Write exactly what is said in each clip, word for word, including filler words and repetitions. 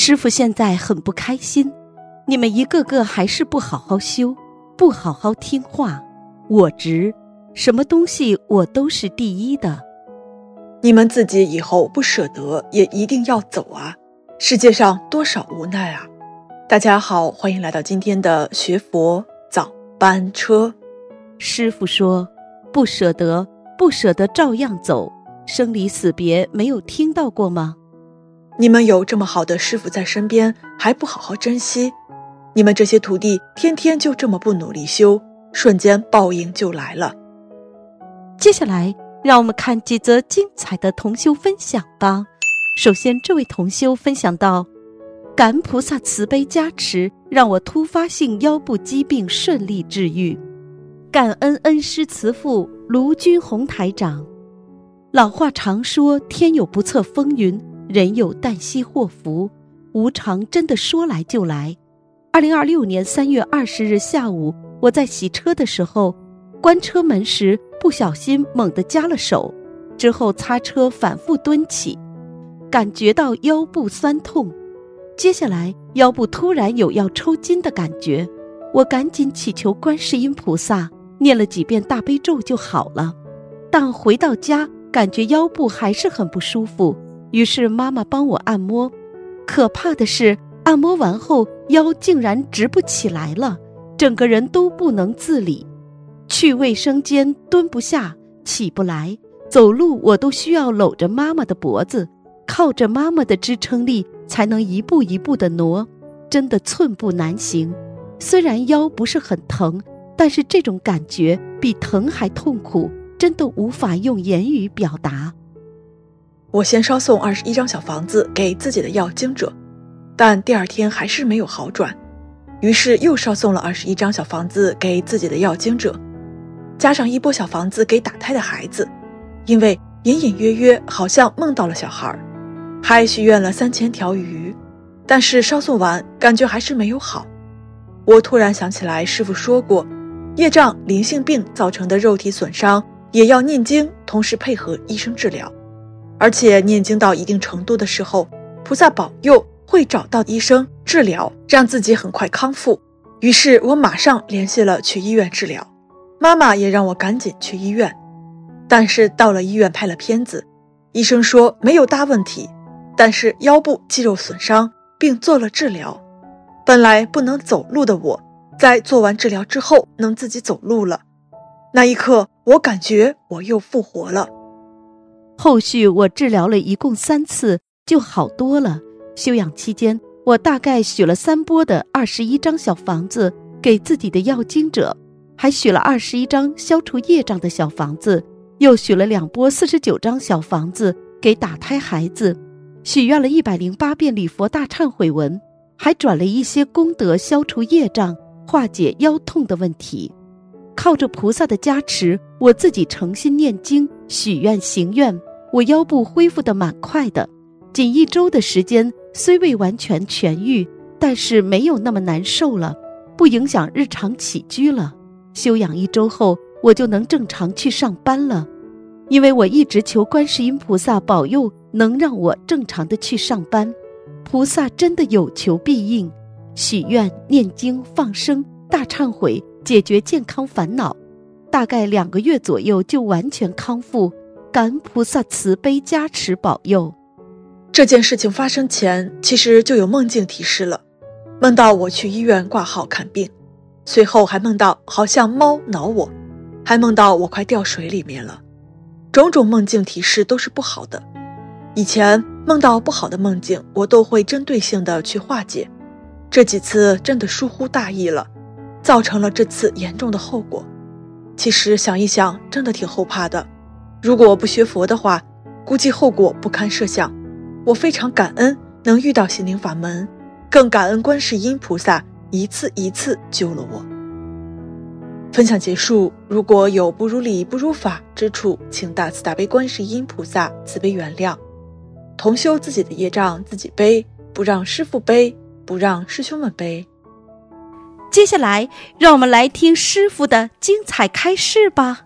师父现在很不开心，你们一个个还是不好好修，不好好听话，我执，什么东西我都是第一的。 你们自己以后不舍得也一定要走啊，世界上多少无奈啊。大家好，欢迎来到今天的学佛早班车。 师父说，不舍得，不舍得照样走，生离死别没有听到过吗？ 你们有这么好的师父在身边，还不好好珍惜，你们这些徒弟天天就这么不努力修，瞬间报应就来了。 接下来让我们看几则精彩的同修分享吧。首先，这位同修分享到，感恩菩萨慈悲加持，让我突发性腰部疾病顺利治愈，感恩恩师慈父卢军宏台长。老话常说，天有不测风云，人有旦夕祸福，无常真的说来就来。二零二六年三月二十日下午，我在洗车的时候，关车门时不小心猛地夹了手，之后擦车反复蹲起，感觉到腰部酸痛，接下来腰部突然有要抽筋的感觉，我赶紧祈求观世音菩萨，念了几遍大悲咒就好了。但回到家感觉腰部还是很不舒服，于是妈妈帮我按摩，可怕的是按摩完后腰竟然直不起来了，整个人都不能自理，去卫生间蹲不下，起不来，走路我都需要搂着妈妈的脖子，靠着妈妈的支撑力才能一步一步地挪，真的寸步难行。虽然腰不是很疼，但是这种感觉比疼还痛苦，真的无法用言语表达。 我先烧送二十一张小房子给自己的要经者，但第二天还是没有好转，于是又烧送了二十一张小房子给自己的要经者，加上一波小房子给打胎的孩子，因为隐隐约约好像梦到了小孩，还许愿了三千条鱼，但是烧送完感觉还是没有好。我突然想起来师父说过，业障灵性病造成的肉体损伤也要念经，同时配合医生治疗，而且念经到一定程度的时候，菩萨保佑会找到医生治疗，让自己很快康复。于是我马上联系了去医院治疗，妈妈也让我赶紧去医院。但是到了医院拍了片子，医生说没有大问题，但是腰部肌肉损伤，并做了治疗。本来不能走路的我，在做完治疗之后能自己走路了。那一刻我感觉我又复活了。 后续我治疗了一共三次，就好多了。休养期间，我大概许了三波的二十一张小房子给自己的要经者，还许了二十一张消除业障的小房子，又许了两波四十九张小房子给打胎孩子，许愿了一百零八遍礼佛大忏悔文，还转了一些功德消除业障，化解腰痛的问题。靠着菩萨的加持，我自己诚心念经许愿行愿，我腰部恢复得蛮快的，仅一周的时间，虽未完全痊愈，但是没有那么难受了，不影响日常起居了。休养一周后，我就能正常去上班了。因为我一直求观世音菩萨保佑能让我正常的去上班，菩萨真的有求必应，许愿、念经、放生、大忏悔，解决健康烦恼，大概两个月左右就完全康复，感恩菩萨慈悲加持保佑。 这件事情发生前，其实就有梦境提示了，梦到我去医院挂号看病，随后还梦到好像猫挠我，还梦到我快掉水里面了。种种梦境提示都是不好的。以前梦到不好的梦境，我都会针对性的去化解，这几次真的疏忽大意了，造成了这次严重的后果。其实想一想，真的挺后怕的。如果不学佛的话，估计后果不堪设想。我非常感恩能遇到心灵法门，更感恩观世音菩萨一次一次救了我。分享结束，如果有不如理不如法之处，请大慈大悲观世音菩萨慈悲原谅。同修自己的业障自己背，不让师父背，不让师兄们背。 接下来让我们来听师父的精彩开示吧。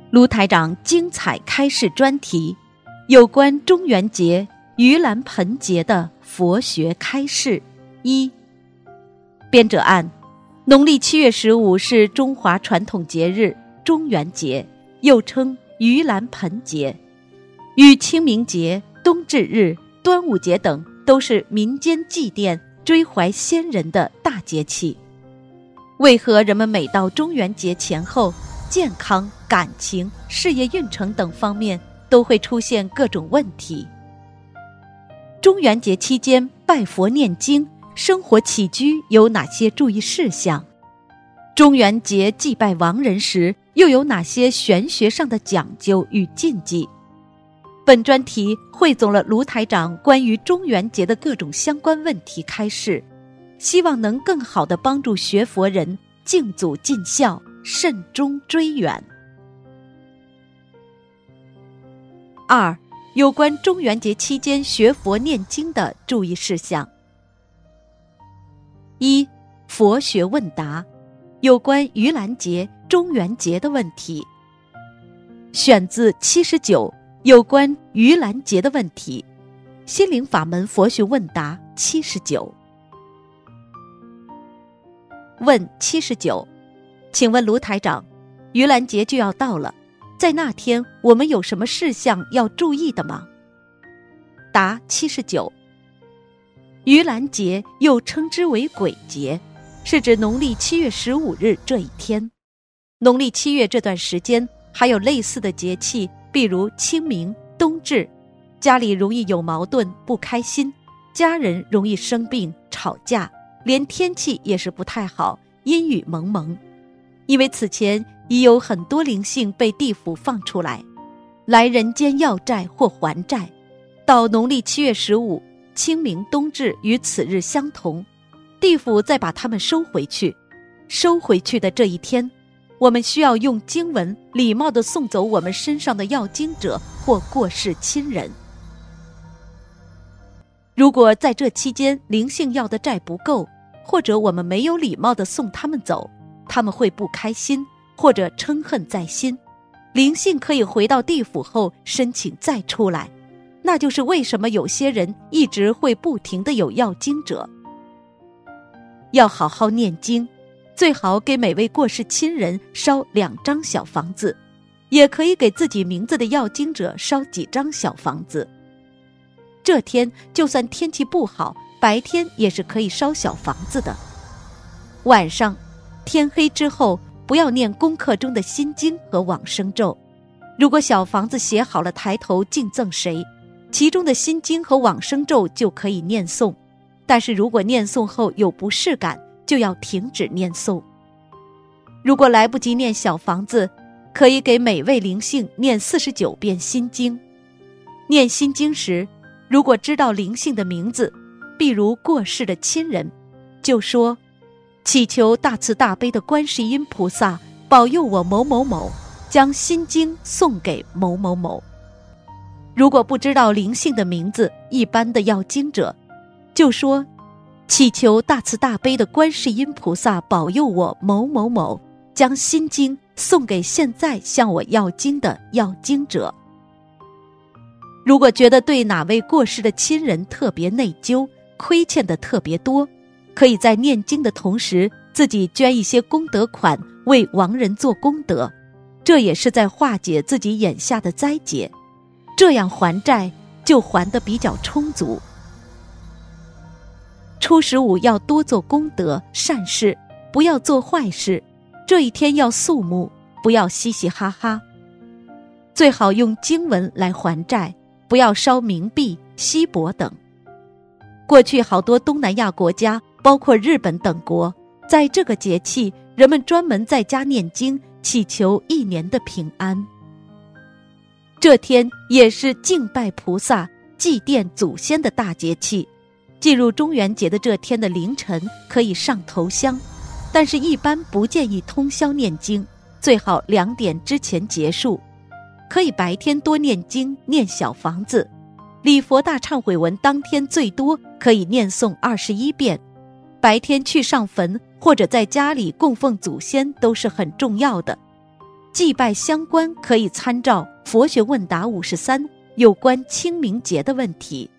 卢台长精彩开示专题，有关中元节盂兰盆节的佛学开示。一、编者按：农历七月十五是中华传统节日中元节，又称盂兰盆节，与清明节、冬至日、端午节等都是民间祭奠追怀先人的大节气。为何人们每到中元节前后，健康、感情、事业运程等方面都会出现各种问题？中元节期间拜佛念经、生活起居有哪些注意事项？中元节祭拜亡人时又有哪些玄学上的讲究与禁忌？本专题汇总了卢台长关于中元节的各种相关问题开示，希望能更好地帮助学佛人敬祖尽孝，慎终追远。二、有关中元节期间学佛念经的注意事项。一、佛学问答，有关盂兰节、中元节的问题。选自七十九，有关盂兰节的问题，心灵法门佛学问答七十九。问七十九，请问卢台长，盂兰节就要到了，在那天我们有什么事项要注意的吗？答七十九。盂兰节又称之为鬼节，是指农历七月十五日这一天。农历七月这段时间还有类似的节气，比如清明、冬至，家里容易有矛盾、不开心，家人容易生病、吵架，连天气也是不太好，阴雨蒙蒙。因为此前已有很多灵性被地府放出来，来人间要债或还债。到农历七月十五，清明、冬至与此日相同，地府再把他们收回去。收回去的这一天，我们需要用经文礼貌地送走我们身上的要经者或过世亲人。如果在这期间灵性要的债不够，或者我们没有礼貌地送他们走，他们会不开心或者嗔恨在心。灵性可以回到地府后申请再出来，那就是为什么有些人一直会不停地有要经者。要好好念经，最好给每位过世亲人烧两张小房子，也可以给自己名字的要经者烧几张小房子。这天就算天气不好，白天也是可以烧小房子的。晚上天黑之后，不要念功课中的心经和往生咒。如果小房子写好了抬头敬赠谁，其中的心经和往生咒就可以念诵，但是如果念诵后有不适感，就要停止念诵。如果来不及念小房子，可以给每位灵性念四十九遍心经。念心经时，如果知道灵性的名字，比如过世的亲人，就说祈求大慈大悲的观世音菩萨保佑我某某某，将心经送给某某某。如果不知道灵性的名字，一般的要经者就说祈求大慈大悲的观世音菩萨保佑我某某某，将心经送给现在向我要经的要经者。如果觉得对哪位过世的亲人特别内疚，亏欠的特别多，可以在念经的同时自己捐一些功德款为亡人做功德，这也是在化解自己眼下的灾劫，这样还债就还得比较充足。初十五要多做功德善事，不要做坏事，这一天要肃穆，不要嘻嘻哈哈。最好用经文来还债，不要烧冥币、锡箔等。过去好多东南亚国家，包括日本等国，在这个节气，人们专门在家念经，祈求一年的平安。这天也是敬拜菩萨、祭奠祖先的大节气。进入中元节的这天的凌晨可以上头香，但是一般不建议通宵念经，最好两点之前结束。可以白天多念经，念小房子。礼佛大忏悔文当天最多可以念诵二十一遍。白天去上坟或者在家里供奉祖先都是很重要的。 祭拜相关可以参照《佛学问答五十三》有关清明节的问题。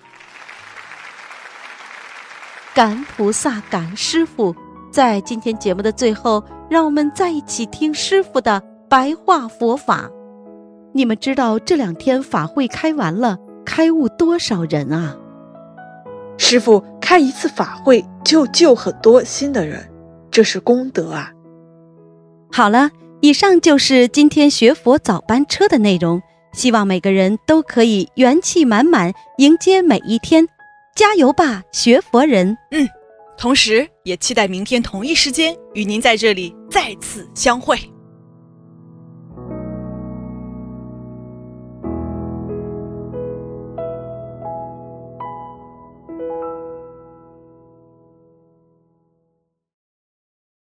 感恩菩萨，感恩师父。在今天节目的最后，让我们再一起听师父的白话佛法。你们知道这两天法会开完了，开悟多少人啊？ 师父，开一次法会就救很多新的人，这是功德啊。 好了，以上就是今天学佛早班车的内容，希望每个人都可以元气满满迎接每一天，加油吧，学佛人。 嗯，同时也期待明天同一时间与您在这里再次相会。